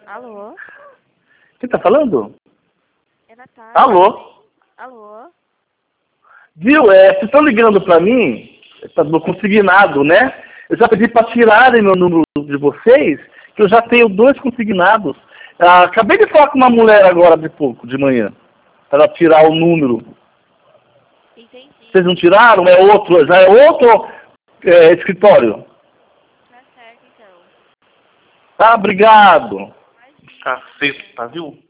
Alô? Quem tá falando? É Natália. Alô? Alô? Viu? Vocês estão ligando pra mim, tá no consignado, né? Eu já pedi para tirarem meu número de vocês, que eu já tenho 2 consignados. Acabei de falar com uma mulher agora de pouco, de manhã, para tirar o número. Entendi. Vocês não tiraram? Já é outro escritório? Tá certo, então. Tá, obrigado. Caceta, viu?